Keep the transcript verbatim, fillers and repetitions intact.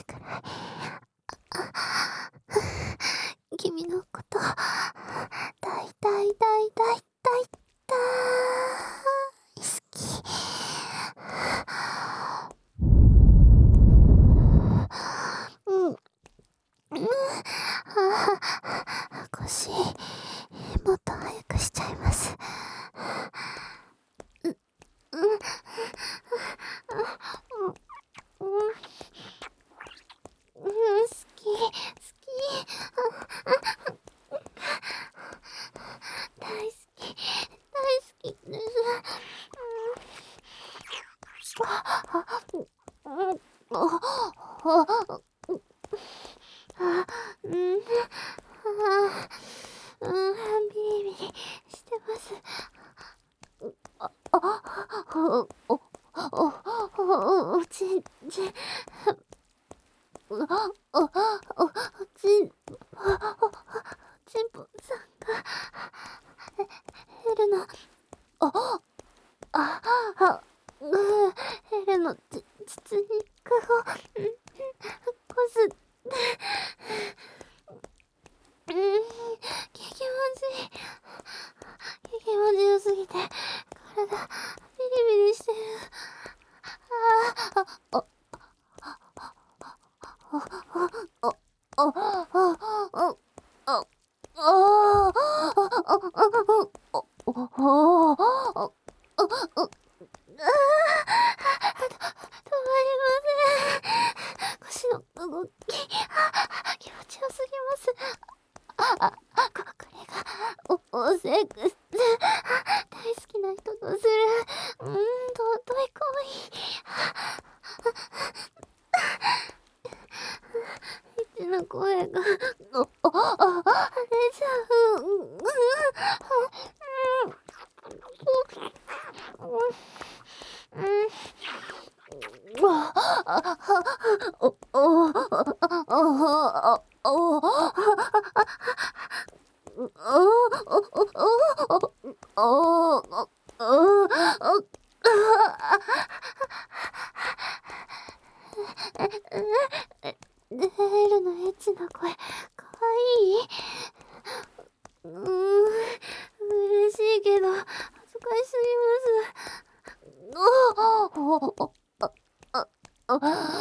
いくらい君のこと大大大大大大好き。うんうんああ腰もっと早くしちゃいます。ううんうんうん好き好き大好き大好きです。うんあああうんあうんビリビリしてます。ああおおおおちんちんおおおちんちんぽさんがヘルのあああうヘルのち実肉をこすってうん気持ちいい気持ちよすぎて体ビリビリしてる。ああああああああ腰の動き気持ちよすぎます。ああここれがおおセックス大好きな人とするうんととい行為エッチな声がおおあ出ちゃううんうんわあおおおおデールのエッチな声かわいい。うーん嬉しいけど恥ずかしすぎます。おおあああ